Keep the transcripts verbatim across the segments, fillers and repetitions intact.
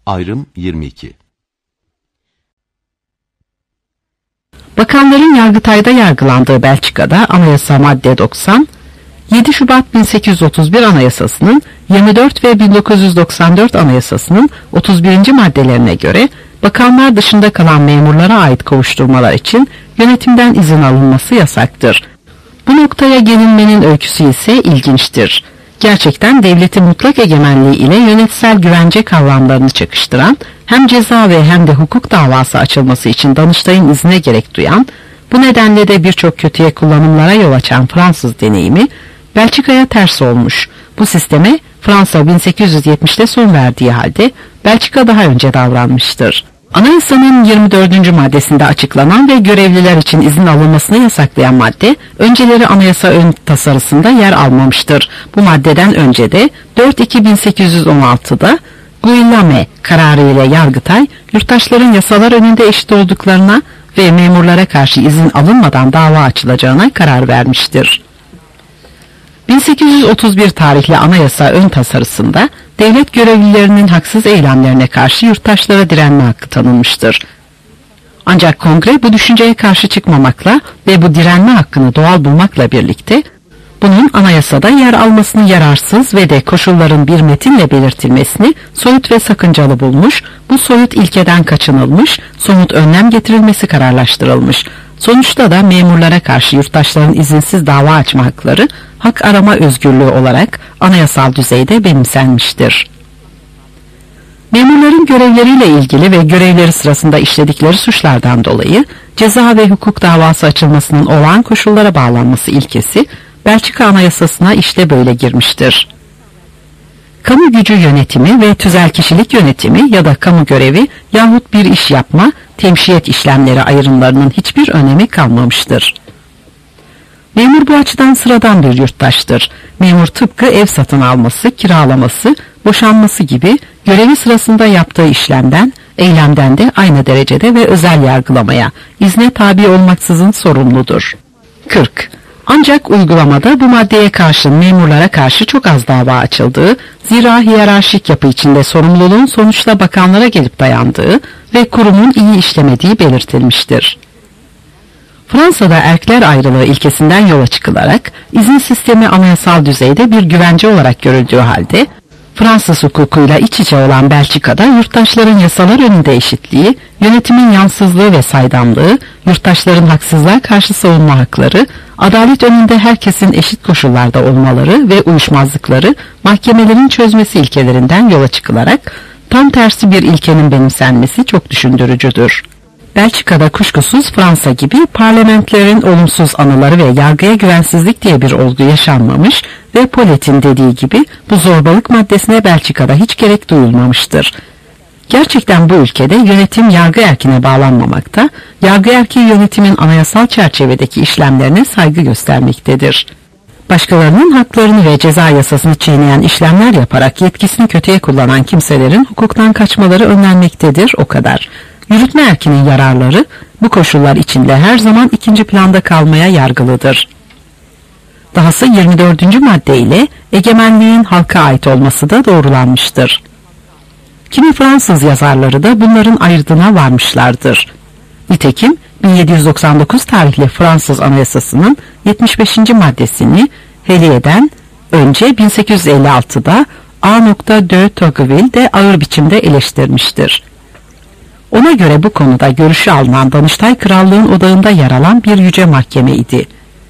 Ayrım yirmi iki. Bakanların Yargıtay'da yargılandığı Belçika'da Anayasa madde doksan, yedi Şubat bin sekiz yüz otuz bir Anayasası'nın yirmi dört ve bin dokuz yüz doksan dört Anayasası'nın otuz birinci maddelerine göre bakanlar dışında kalan memurlara ait kovuşturmalar için yönetimden izin alınması yasaktır. Bu noktaya gelinmenin öyküsü ise ilginçtir. Gerçekten devletin mutlak egemenliği ile yönetsel güvence kavramlarını çakıştıran, hem ceza ve hem de hukuk davası açılması için Danıştay'ın iznine gerek duyan, bu nedenle de birçok kötüye kullanımlara yol açan Fransız deneyimi, Belçika'ya ters olmuş. Bu sisteme Fransa bin sekiz yüz yetmişte son verdiği halde Belçika daha önce davranmıştır. Anayasanın yirmi dördüncü maddesinde açıklanan ve görevliler için izin alınmasını yasaklayan madde, önceleri anayasa ön tasarısında yer almamıştır. Bu maddeden önce de dört Ekim bin sekiz yüz on altıda Guillaume kararı ile Yargıtay, yurttaşların yasalar önünde eşit olduklarına ve memurlara karşı izin alınmadan dava açılacağına karar vermiştir. bin sekiz yüz otuz bir tarihli anayasa ön tasarısında devlet görevlilerinin haksız eylemlerine karşı yurttaşlara direnme hakkı tanınmıştır. Ancak kongre bu düşünceye karşı çıkmamakla ve bu direnme hakkını doğal bulmakla birlikte bunun anayasada yer almasını yararsız ve de koşulların bir metinle belirtilmesini soyut ve sakıncalı bulmuş, bu soyut ilkeden kaçınılmış, somut önlem getirilmesi kararlaştırılmış. Sonuçta da memurlara karşı yurttaşların izinsiz dava açma hakları, hak arama özgürlüğü olarak anayasal düzeyde benimsenmiştir. Memurların görevleriyle ilgili ve görevleri sırasında işledikleri suçlardan dolayı ceza ve hukuk davası açılmasının olağan koşullara bağlanması ilkesi, Belçika Anayasası'na işte böyle girmiştir. Kamu gücü yönetimi ve tüzel kişilik yönetimi ya da kamu görevi yahut bir iş yapma, temşiyet işlemleri ayrımlarının hiçbir önemi kalmamıştır. Memur bu açıdan sıradan bir yurttaştır. Memur tıpkı ev satın alması, kiralaması, boşanması gibi görevi sırasında yaptığı işlemden, eylemden de aynı derecede ve özel yargılamaya, izne tabi olmaksızın sorumludur. kırk. Ancak uygulamada bu maddeye karşın memurlara karşı çok az dava açıldığı, zira hiyerarşik yapı içinde sorumluluğun sonuçta bakanlara gelip dayandığı ve kurumun iyi işlemediği belirtilmiştir. Fransa'da erkler ayrılığı ilkesinden yola çıkılarak izin sistemi anayasal düzeyde bir güvence olarak görüldüğü halde, Fransız hukukuyla iç içe olan Belçika'da yurttaşların yasalar önünde eşitliği, yönetimin yansızlığı ve saydamlığı, yurttaşların haksızlığa karşı savunma hakları, adalet önünde herkesin eşit koşullarda olmaları ve uyuşmazlıkları mahkemelerin çözmesi ilkelerinden yola çıkılarak tam tersi bir ilkenin benimsenmesi çok düşündürücüdür. Belçika'da kuşkusuz Fransa gibi parlamentlerin olumsuz anıları ve yargıya güvensizlik diye bir olgu yaşanmamış ve Paulet'in dediği gibi bu zorbalık maddesine Belçika'da hiç gerek duyulmamıştır. Gerçekten bu ülkede yönetim yargı erkine bağlanmamakta, yargı erki yönetimin anayasal çerçevedeki işlemlerine saygı göstermektedir. Başkalarının haklarını ve ceza yasasını çiğneyen işlemler yaparak yetkisini kötüye kullanan kimselerin hukuktan kaçmaları önlenmektedir, o kadar. Yürütme erkinin yararları bu koşullar içinde her zaman ikinci planda kalmaya yargılıdır. Dahası yirmi dördüncü madde ile egemenliğin halka ait olması da doğrulanmıştır. Kimi Fransız yazarları da bunların ayırdığına varmışlardır. Nitekim bin yedi yüz doksan dokuz tarihli Fransız Anayasası'nın yetmiş beşinci maddesini Heliye'den önce bin sekiz yüz elli altıda A. de Tocqueville de ağır biçimde eleştirmiştir. Ona göre bu konuda görüşü alınan Danıştay krallığın odağında yer alan bir yüce mahkeme idi.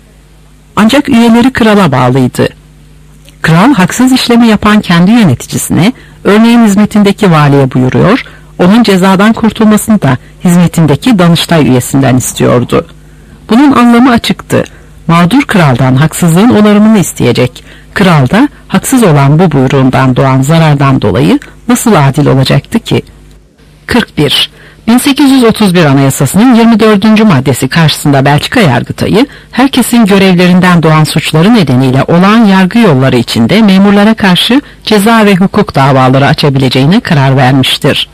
Ancak üyeleri krala bağlıydı. Kral haksız işlemi yapan kendi yöneticisine, örneğin hizmetindeki valiye buyuruyor, onun cezadan kurtulmasını da hizmetindeki Danıştay üyesinden istiyordu. Bunun anlamı açıktı. Mağdur kraldan haksızlığın onarımını isteyecek. Kral da haksız olan bu buyruğundan doğan zarardan dolayı nasıl adil olacaktı ki? kırk bir. bin sekiz yüz otuz bir Anayasası'nın yirmi dördüncü maddesi karşısında Belçika Yargıtayı, herkesin görevlerinden doğan suçları nedeniyle olağan yargı yolları içinde memurlara karşı ceza ve hukuk davaları açabileceğine karar vermiştir.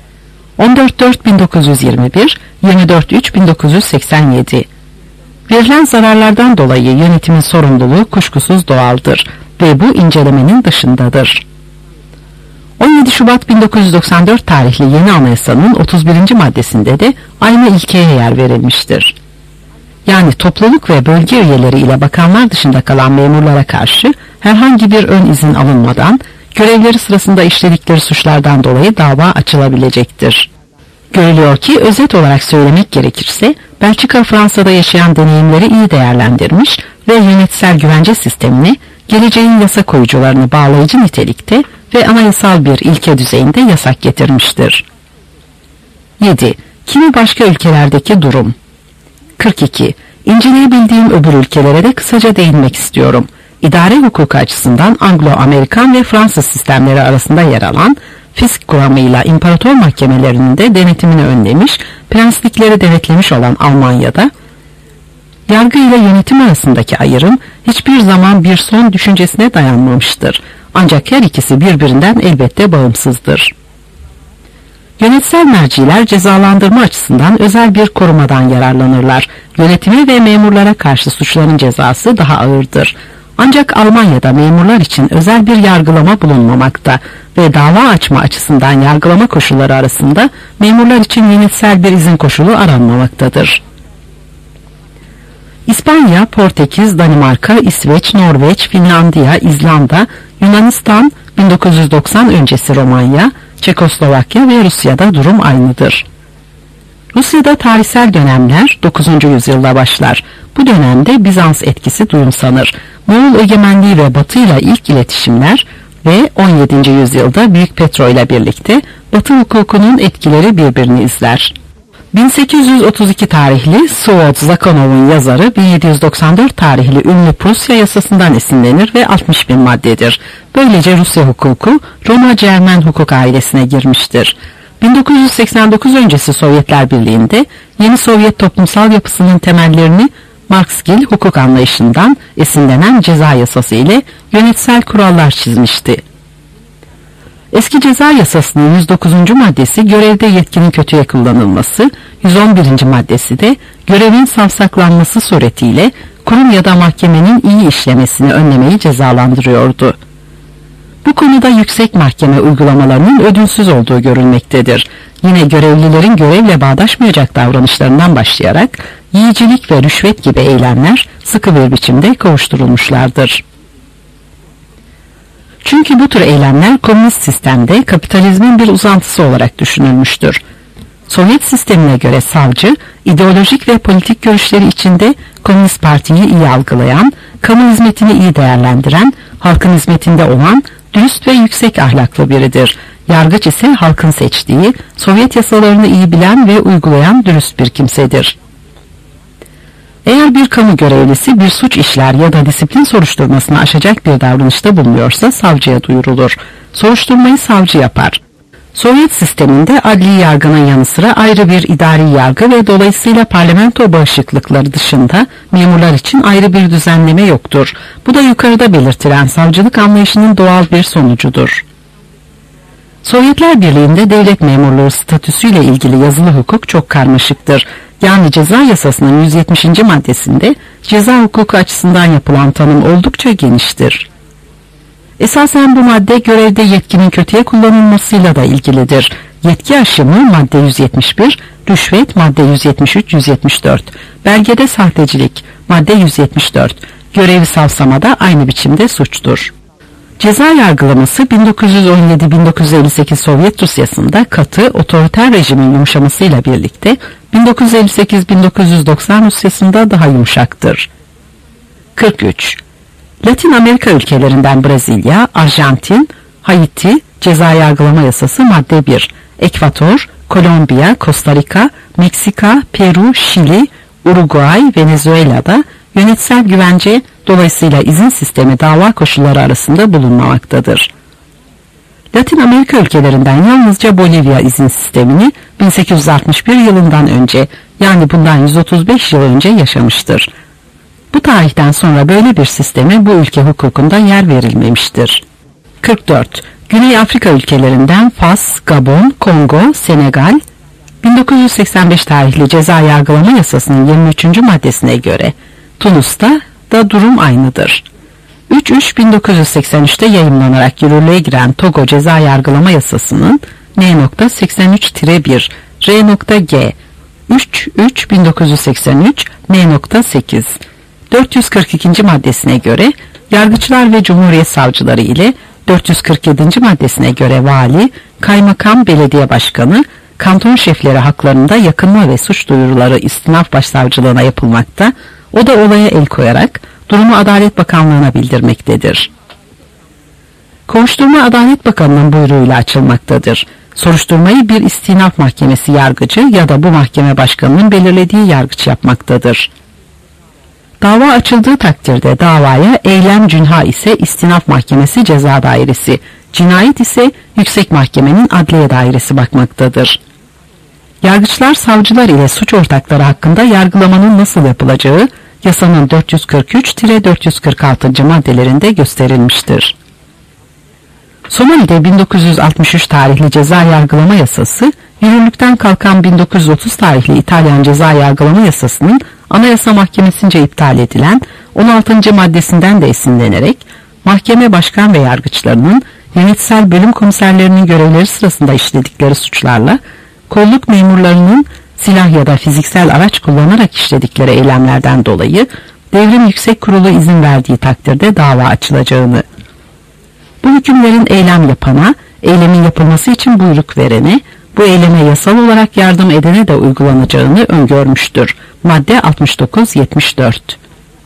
on dört Mart bin dokuz yüz yirmi bir, yirmi dört Mart bin dokuz yüz seksen yedi. Verilen zararlardan dolayı yönetimin sorumluluğu kuşkusuz doğaldır ve bu incelemenin dışındadır. on yedi Şubat bin dokuz yüz doksan dört tarihli yeni anayasanın otuz birinci maddesinde de aynı ilkeye yer verilmiştir. Yani topluluk ve bölge üyeleri ile bakanlar dışında kalan memurlara karşı herhangi bir ön izin alınmadan görevleri sırasında işledikleri suçlardan dolayı dava açılabilecektir. Görülüyor ki özet olarak söylemek gerekirse Belçika Fransa'da yaşayan deneyimleri iyi değerlendirmiş ve yönetsel güvence sistemini geleceğin yasa koyucularını bağlayıcı nitelikte ve anayasal bir ilke düzeyinde yasak getirmiştir. yedi. Kimi başka ülkelerdeki durum. kırk iki. İnceleyebildiğim öbür ülkelere de kısaca değinmek istiyorum. İdare hukuku açısından Anglo-Amerikan ve Fransız sistemleri arasında yer alan fisk kuramıyla imparator mahkemelerinin de denetimini önlemiş, prenslikleri denetlemiş olan Almanya'da, yargı ile yönetim arasındaki ayrım hiçbir zaman bir son düşüncesine dayanmamıştır. Ancak her ikisi birbirinden elbette bağımsızdır. Yönetsel merciler cezalandırma açısından özel bir korumadan yararlanırlar. Yönetime ve memurlara karşı suçların cezası daha ağırdır. Ancak Almanya'da memurlar için özel bir yargılama bulunmamakta ve dava açma açısından yargılama koşulları arasında memurlar için yönetsel bir izin koşulu aranmamaktadır. İspanya, Portekiz, Danimarka, İsveç, Norveç, Finlandiya, İzlanda, Yunanistan, bin dokuz yüz doksan öncesi Romanya, Çekoslovakya ve Rusya'da durum aynıdır. Rusya'da tarihsel dönemler dokuzuncu yüzyılda başlar. Bu dönemde Bizans etkisi duyumsanır. Moğol egemenliği ve Batı ile ilk iletişimler ve on yedinci yüzyılda Büyük Petro ile birlikte Batı hukukunun etkileri birbirini izler. bin sekiz yüz otuz iki tarihli Suod Zakonov'un yazarı bin yedi yüz doksan dört tarihli ünlü Prusya yasasından esinlenir ve altmış bin maddedir. Böylece Rusya hukuku Roma-Cermen hukuk ailesine girmiştir. bin dokuz yüz seksen dokuz öncesi Sovyetler Birliği'nde yeni Sovyet toplumsal yapısının temellerini Marksgil hukuk anlayışından esinlenen ceza yasası ile yönetsel kurallar çizmişti. Eski ceza yasasının yüz dokuzuncu maddesi görevde yetkinin kötüye kullanılması, yüz on birinci maddesi de görevin savsaklanması suretiyle kurum ya da mahkemenin iyi işlemesini önlemeyi cezalandırıyordu. Bu konuda yüksek mahkeme uygulamalarının ödülsüz olduğu görülmektedir. Yine görevlilerin görevle bağdaşmayacak davranışlarından başlayarak yiyicilik ve rüşvet gibi eylemler sıkı bir biçimde kovuşturulmuşlardır. Çünkü bu tür eylemler komünist sistemde kapitalizmin bir uzantısı olarak düşünülmüştür. Sovyet sistemine göre savcı, ideolojik ve politik görüşleri içinde Komünist Parti'yi iyi algılayan, kamu hizmetini iyi değerlendiren, halkın hizmetinde olan, dürüst ve yüksek ahlaklı biridir. Yargıç ise halkın seçtiği, Sovyet yasalarını iyi bilen ve uygulayan dürüst bir kimsedir. Eğer bir kamu görevlisi bir suç işler ya da disiplin soruşturmasını aşacak bir davranışta bulunuyorsa savcıya duyurulur. Soruşturmayı savcı yapar. Sovyet sisteminde adli yargının yanı sıra ayrı bir idari yargı ve dolayısıyla parlamento bağışıklıkları dışında memurlar için ayrı bir düzenleme yoktur. Bu da yukarıda belirtilen savcılık anlayışının doğal bir sonucudur. Sovyetler Birliği'nde devlet memurluğu statüsüyle ilgili yazılı hukuk çok karmaşıktır. Yani ceza yasasının yüz yetmişinci maddesinde ceza hukuku açısından yapılan tanım oldukça geniştir. Esasen bu madde görevde yetkinin kötüye kullanılmasıyla da ilgilidir. Yetki aşımı madde yüz yetmiş bir, rüşvet madde yüz yetmiş üç yüz yetmiş dört, belgede sahtecilik madde yüz yetmiş dört, görevi savsama da aynı biçimde suçtur. Ceza yargılaması bin dokuz yüz on yedi bin dokuz yüz elli sekiz Sovyet Rusyası'nda katı otoriter rejimin yumuşamasıyla birlikte bin dokuz yüz elli sekiz bin dokuz yüz doksan Rusyası'nda daha yumuşaktır. kırk üç. Latin Amerika ülkelerinden Brezilya, Arjantin, Haiti, ceza yargılama yasası madde bir, Ekvator, Kolombiya, Costa Rica, Meksika, Peru, Şili, Uruguay, Venezuela'da yönetsel güvence dolayısıyla izin sistemi dava koşulları arasında bulunmamaktadır. Latin Amerika ülkelerinden yalnızca Bolivya izin sistemini bin sekiz yüz altmış bir yılından önce, yani bundan yüz otuz beş yıl önce yaşamıştır. Bu tarihten sonra böyle bir sisteme bu ülke hukukunda yer verilmemiştir. kırk dört. Güney Afrika ülkelerinden Fas, Gabon, Kongo, Senegal, bin dokuz yüz seksen beş tarihli ceza yargılama yasasının yirmi üçüncü maddesine göre Tunus'ta da durum aynıdır. üç üç bin dokuz yüz seksen üç'te yayımlanarak yürürlüğe giren Togo Ceza Yargılama Yasası'nın N seksen üç bir R G üç üç bin dokuz yüz seksen üç N sekiz dört yüz kırk ikinci maddesine göre yargıçlar ve Cumhuriyet savcıları ile dört yüz kırk yedinci maddesine göre vali, kaymakam, belediye başkanı, kanton şefleri haklarında yakınma ve suç duyuruları istinaf başsavcılığına yapılmakta, o da olaya el koyarak durumu Adalet Bakanlığı'na bildirmektedir. Kovuşturma Adalet Bakanı'nın buyruğuyla açılmaktadır. Soruşturmayı bir istinaf mahkemesi yargıcı ya da bu mahkeme başkanının belirlediği yargıç yapmaktadır. Dava açıldığı takdirde davaya eylem cünha ise istinaf mahkemesi ceza dairesi, cinayet ise yüksek mahkemenin adliye dairesi bakmaktadır. Yargıçlar savcılar ile suç ortakları hakkında yargılamanın nasıl yapılacağı yasanın dört yüz kırk üç dört yüz kırk altıncı maddelerinde gösterilmiştir. Somali'de bin dokuz yüz altmış üç tarihli ceza yargılama yasası, yürürlükten kalkan bin dokuz yüz otuz tarihli İtalyan ceza yargılama yasasının Anayasa Mahkemesi'nce iptal edilen on altıncı maddesinden de esinlenerek mahkeme başkan ve yargıçlarının yönetsel bölüm komiserlerinin görevleri sırasında işledikleri suçlarla kolluk memurlarının silah ya da fiziksel araç kullanarak işledikleri eylemlerden dolayı Devrim Yüksek Kurulu izin verdiği takdirde dava açılacağını, bu hükümlerin eylem yapana, eylemin yapılması için buyruk verene, bu eyleme yasal olarak yardım edene de uygulanacağını öngörmüştür. Madde altmış dokuz yetmiş dört.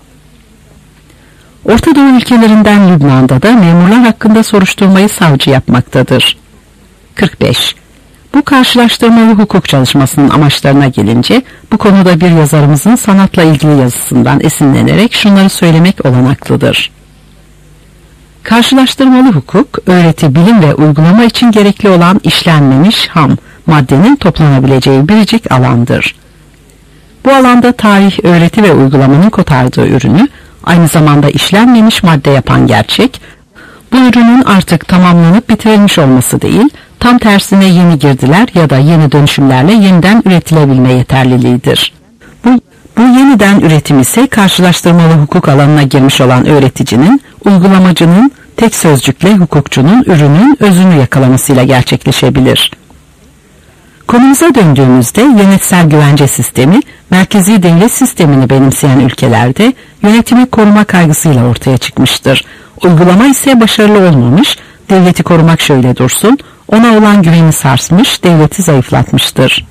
Orta Doğu ülkelerinden Lübnan'da da memurlar hakkında soruşturmayı savcı yapmaktadır. kırk beş. Bu karşılaştırmalı hukuk çalışmasının amaçlarına gelince, bu konuda bir yazarımızın sanatla ilgili yazısından esinlenerek şunları söylemek olanaklıdır. Karşılaştırmalı hukuk, öğreti, bilim ve uygulama için gerekli olan işlenmemiş ham maddenin toplanabileceği biricik alandır. Bu alanda tarih, öğreti ve uygulamanın kotardığı ürünü, aynı zamanda işlenmemiş madde yapan gerçek, bu ürünün artık tamamlanıp bitirilmiş olması değil, tam tersine yeni girdiler ya da yeni dönüşümlerle yeniden üretilebilme yeterliliğidir. Bu, bu yeniden üretim ise karşılaştırmalı hukuk alanına girmiş olan öğreticinin, uygulamacının, tek sözcükle hukukçunun ürünün özünü yakalamasıyla gerçekleşebilir. Konumuza döndüğümüzde yönetsel güvence sistemi, merkezi devlet sistemini benimseyen ülkelerde yönetimi koruma kaygısıyla ortaya çıkmıştır. Uygulama ise başarılı olmamış, devleti korumak şöyle dursun, ona olan güveni sarsmış, devleti zayıflatmıştır.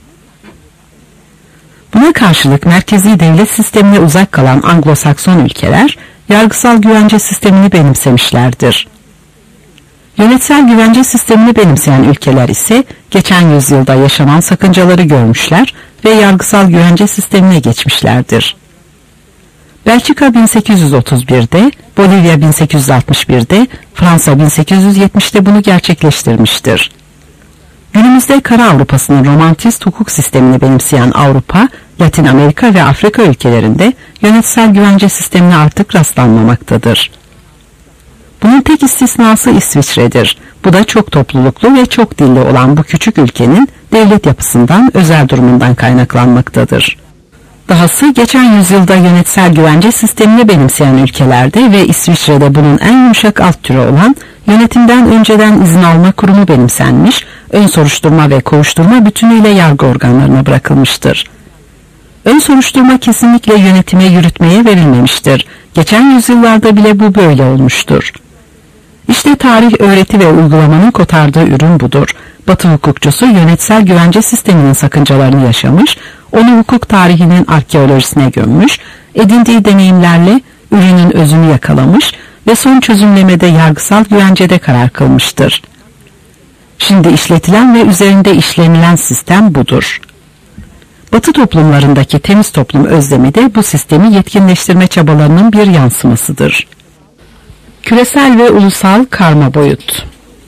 Buna karşılık merkezi devlet sistemine uzak kalan Anglo-Sakson ülkeler, yargısal güvence sistemini benimsemişlerdir. Yönetsel güvence sistemini benimseyen ülkeler ise geçen yüzyılda yaşanan sakıncaları görmüşler ve yargısal güvence sistemine geçmişlerdir. Belçika bin sekiz yüz otuz bir'de, Bolivya bin sekiz yüz altmış bir'de, Fransa bin sekiz yüz yetmiş'te bunu gerçekleştirmiştir. Günümüzde Kara Avrupa'sının romantist hukuk sistemini benimseyen Avrupa, Latin Amerika ve Afrika ülkelerinde yönetsel güvence sistemine artık rastlanmamaktadır. Bunun tek istisnası İsviçre'dir. Bu da çok topluluklu ve çok dilli olan bu küçük ülkenin devlet yapısından, özel durumundan kaynaklanmaktadır. Dahası geçen yüzyılda yönetsel güvence sistemini benimseyen ülkelerde ve İsviçre'de bunun en yumuşak alt türü olan yönetimden önceden izin alma kurumu benimsenmiş, ön soruşturma ve kovuşturma bütünüyle yargı organlarına bırakılmıştır. Ön soruşturma kesinlikle yönetime, yürütmeye verilmemiştir. Geçen yüzyıllarda bile bu böyle olmuştur. İşte tarih, öğreti ve uygulamanın kotardığı ürün budur. Batı hukukçusu yönetsel güvence sisteminin sakıncalarını yaşamış, onu hukuk tarihinin arkeolojisine gömmüş, edindiği deneyimlerle ürünün özünü yakalamış ve son çözümlemede yargısal güvencede karar kılmıştır. Şimdi işletilen ve üzerinde işlenilen sistem budur. Batı toplumlarındaki temiz toplum özlemi de bu sistemi yetkinleştirme çabalarının bir yansımasıdır. Küresel ve ulusal karma boyut.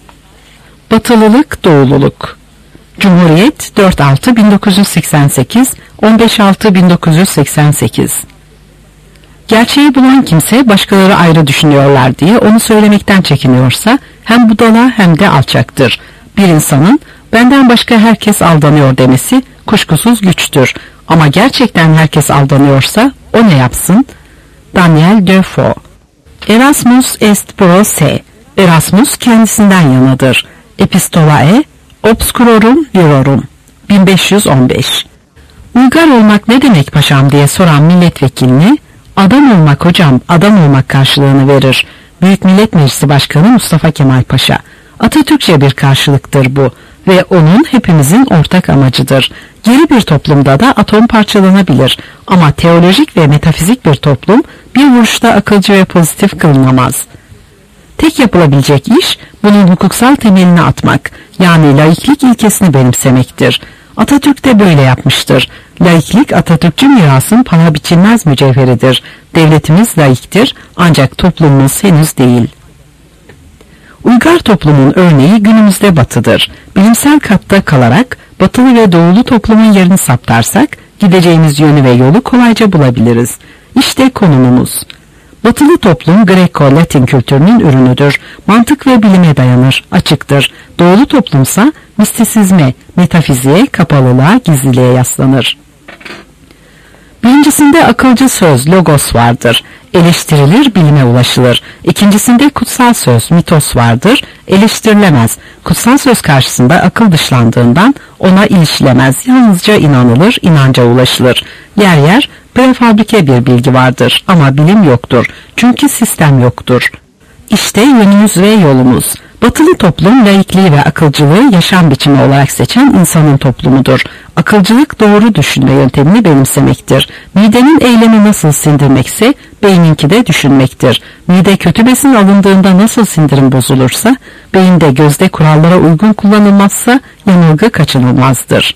Batılılık, doğululuk. Cumhuriyet dört altı bin dokuz yüz seksen sekiz, on beş altı bin dokuz yüz seksen sekiz. Gerçeği bulan kimse başkaları ayrı düşünüyorlar diye onu söylemekten çekiniyorsa hem budala hem de alçaktır. Bir insanın benden başka herkes aldanıyor demesi kuşkusuz güçtür. Ama gerçekten herkes aldanıyorsa o ne yapsın? Daniel Defoe. Erasmus est pro se. Erasmus kendisinden yanadır. Epistolae obscurorum virorum. bin beş yüz on beş. Uygar olmak ne demek paşam diye soran milletvekiline, adam olmak hocam, adam olmak karşılığını verir. Büyük Millet Meclisi Başkanı Mustafa Kemal Paşa. Atatürkçe bir karşılıktır bu ve onun hepimizin ortak amacıdır. Geri bir toplumda da atom parçalanabilir ama teolojik ve metafizik bir toplum bir vuruşta akılcı ve pozitif kılınamaz. Tek yapılabilecek iş bunun hukuksal temelini atmak, yani laiklik ilkesini benimsemektir. Atatürk de böyle yapmıştır. Laiklik Atatürkçü mirasın paha biçilmez mücevheridir. Devletimiz laiktir ancak toplumumuz henüz değil. Uygar toplumun örneği günümüzde Batı'dır. Bilimsel katta kalarak Batılı ve Doğulu toplumun yerini saptarsak gideceğimiz yönü ve yolu kolayca bulabiliriz. İşte konumumuz. Batılı toplum Greko-Latin kültürünün ürünüdür. Mantık ve bilime dayanır, açıktır. Doğulu toplumsa mistisizme, metafiziğe, kapalılığa, gizliliğe yaslanır. Birincisinde akılcı söz, logos vardır. Eleştirilir, bilime ulaşılır. İkincisinde kutsal söz, mitos vardır. Eleştirilemez. Kutsal söz karşısında akıl dışlandığından ona ilişilemez. Yalnızca inanılır, inanca ulaşılır. Yer yer prefabrike bir bilgi vardır ama bilim yoktur. Çünkü sistem yoktur. İşte yönümüz ve yolumuz. Batılı toplum laikliği ve akılcılığı yaşam biçimi olarak seçen insanın toplumudur. Akılcılık doğru düşünme yöntemini benimsemektir. Midenin eylemi nasıl sindirmekse beyninki de düşünmektir. Mide kötü besin alındığında nasıl sindirim bozulursa, beyinde gözde kurallara uygun kullanılmazsa yanılgı kaçınılmazdır.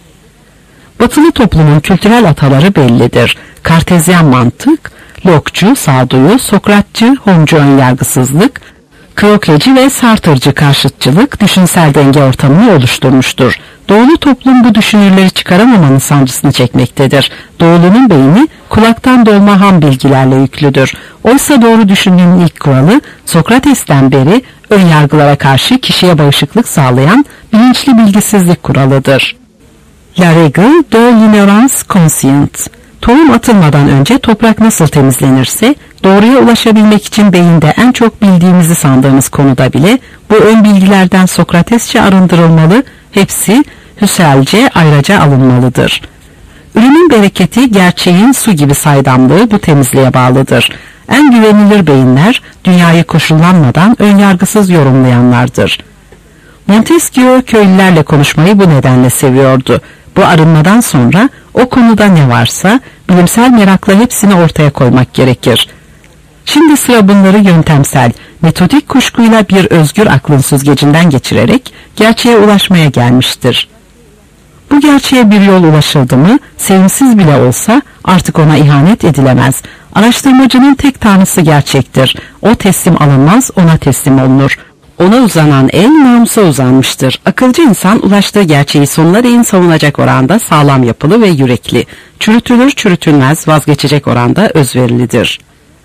Batılı toplumun kültürel ataları bellidir. Kartezyen mantık, Locke'cu, sağduyu, Sokratçı, Home'cu önyargısızlık, Krokeci ve Sartre'cı karşıtçılık düşünsel denge ortamını oluşturmuştur. Doğulu toplum bu düşünürleri çıkaramamanın sancısını çekmektedir. Doğulunun beyni kulaktan dolma ham bilgilerle yüklüdür. Oysa doğru düşünmenin ilk kuralı Sokrates'ten beri önyargılara karşı kişiye bağışıklık sağlayan bilinçli bilgisizlik kuralıdır. La règle de l'ignorance consciente. Tohum atılmadan önce toprak nasıl temizlenirse, doğruya ulaşabilmek için beyinde en çok bildiğimizi sandığımız konuda bile bu ön bilgilerden Sokratesçe arındırılmalı, hepsi Husserl'ce ayrıca alınmalıdır. Ürünün bereketi, gerçeğin su gibi saydamlığı bu temizliğe bağlıdır. En güvenilir beyinler, dünyayı koşullanmadan önyargısız yorumlayanlardır. Montesquieu köylülerle konuşmayı bu nedenle seviyordu. Bu arınmadan sonra o konuda ne varsa bilimsel merakla hepsini ortaya koymak gerekir. Şimdi sıra bunları yöntemsel, metodik kuşkuyla bir özgür aklın süzgecinden geçirerek gerçeğe ulaşmaya gelmiştir. Bu gerçeğe bir yol ulaşıldı mı, sevimsiz bile olsa artık ona ihanet edilemez. Araştırmacının tek tanrısı gerçektir. O teslim alınmaz, ona teslim olunur. Ona uzanan el namusa uzanmıştır. Akılcı insan ulaştığı gerçeği sonuna değin savunacak oranda sağlam yapılı ve yürekli. Çürütülür çürütülmez vazgeçecek oranda özverilidir.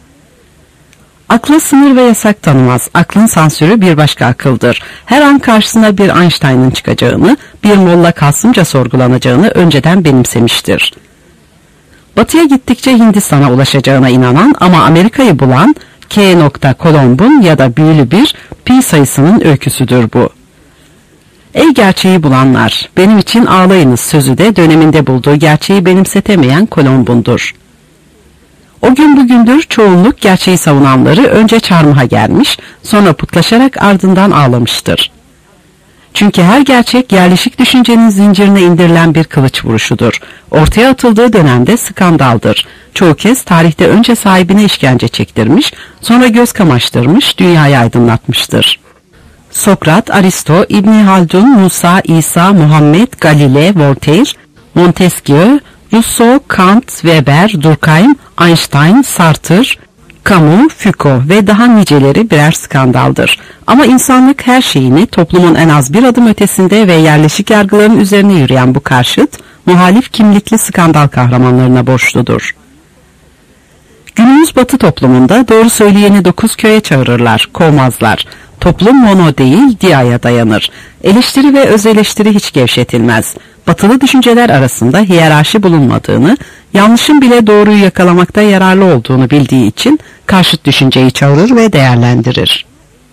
Akla sınır ve yasak tanımaz. Aklın sansürü bir başka akıldır. Her an karşısına bir Einstein'ın çıkacağını, bir Molla Kasımca sorgulanacağını önceden benimsemiştir. Batıya gittikçe Hindistan'a ulaşacağına inanan ama Amerika'yı bulan K. Colomb'un ya da büyülü bir pi sayısının öyküsüdür bu. Ey gerçeği bulanlar, benim için ağlayınız sözü de döneminde bulduğu gerçeği benimsetemeyen Colomb'undur. O gün bugündür çoğunluk gerçeği savunanları önce çarmıha gelmiş, sonra putlaşarak ardından ağlamıştır. Çünkü her gerçek yerleşik düşüncenin zincirine indirilen bir kılıç vuruşudur. Ortaya atıldığı dönemde skandaldır. Çoğu kez tarihte önce sahibine işkence çektirmiş, sonra göz kamaştırmış, dünyayı aydınlatmıştır. Sokrat, Aristo, İbn Haldun, Musa, İsa, Muhammed, Galile, Voltaire, Montesquieu, Rousseau, Kant, Weber, Durkheim, Einstein, Sartre, Camus, Foucault ve daha niceleri birer skandaldır. Ama insanlık her şeyini toplumun en az bir adım ötesinde ve yerleşik yargıların üzerine yürüyen bu karşıt, muhalif kimlikli skandal kahramanlarına borçludur. Günümüz Batı toplumunda doğru söyleyeni dokuz köye çağırırlar, kovmazlar. Toplum mono değil, diaya dayanır. Eleştiri ve öz eleştiri hiç gevşetilmez. Batılı düşünceler arasında hiyerarşi bulunmadığını, yanlışın bile doğruyu yakalamakta yararlı olduğunu bildiği için karşıt düşünceyi çağırır ve değerlendirir.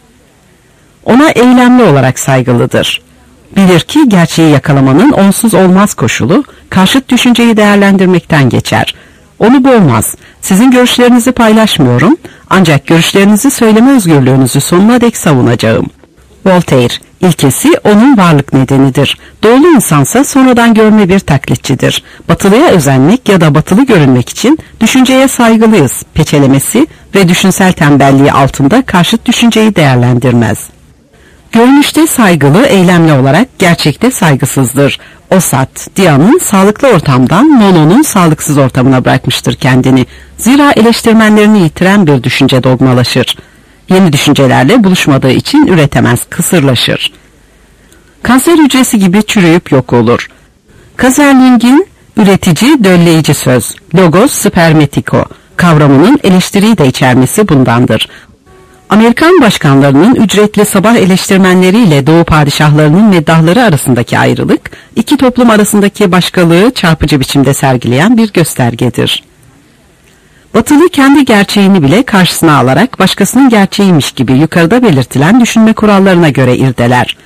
Ona eylemli olarak saygılıdır. Bilir ki gerçeği yakalamanın onsuz olmaz koşulu, karşıt düşünceyi değerlendirmekten geçer. Onu boğmaz. Sizin görüşlerinizi paylaşmıyorum, ancak görüşlerinizi söyleme özgürlüğünüzü sonuna dek savunacağım. Voltaire, ilkesi onun varlık nedenidir. Doğulu insansa sonradan görme bir taklitçidir. Batılıya özenmek ya da batılı görünmek için düşünceye saygılıyız peçelemesi ve düşünsel tembelliği altında karşıt düşünceyi değerlendirmez. Görünüşte saygılı, eylemli olarak gerçekte saygısızdır. Osat, Dia'nın sağlıklı ortamdan Monod'un sağlıksız ortamına bırakmıştır kendini. Zira eleştirmenlerini yitiren bir düşünce dogmalaşır. Yeni düşüncelerle buluşmadığı için üretemez, kısırlaşır. Kanser hücresi gibi çürüyüp yok olur. Kaserling'in üretici, dölleyici söz, logos spermatiko kavramının eleştiriyi de içermesi bundandır. Amerikan başkanlarının ücretli sabah eleştirmenleriyle Doğu padişahlarının meddahları arasındaki ayrılık, iki toplum arasındaki başkalığı çarpıcı biçimde sergileyen bir göstergedir. Batılı kendi gerçeğini bile karşısına alarak başkasının gerçeğiymiş gibi yukarıda belirtilen düşünme kurallarına göre irdeler.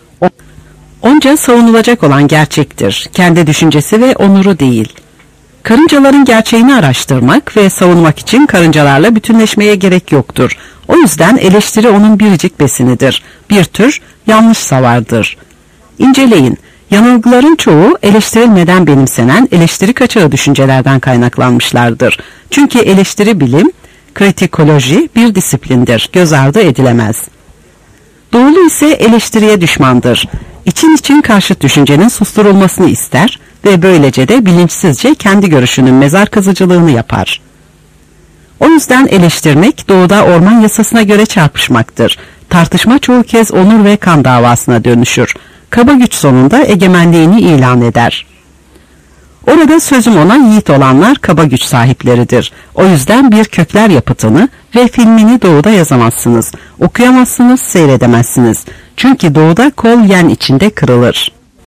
Onca savunulacak olan gerçektir, kendi düşüncesi ve onuru değil. Karıncaların gerçeğini araştırmak ve savunmak için karıncalarla bütünleşmeye gerek yoktur. O yüzden eleştiri onun biricik besinidir. Bir tür yanlış savardır. İnceleyin. Yanılgıların çoğu eleştirilmeden benimsenen eleştiri kaçağı düşüncelerden kaynaklanmışlardır. Çünkü eleştiri bilim, kritikoloji bir disiplindir. Göz ardı edilemez. Doğulu ise eleştiriye düşmandır. İçin için karşıt düşüncenin susturulmasını ister ve böylece de bilinçsizce kendi görüşünün mezar kazıcılığını yapar. O yüzden eleştirmek doğuda orman yasasına göre çarpışmaktır. Tartışma çoğu kez onur ve kan davasına dönüşür. Kaba güç sonunda egemenliğini ilan eder. Orada sözüm ona yiğit olanlar kaba güç sahipleridir. O yüzden bir kökler yapıtını ve filmini doğuda yazamazsınız. Okuyamazsınız, seyredemezsiniz. Çünkü doğuda kol yen içinde kırılır.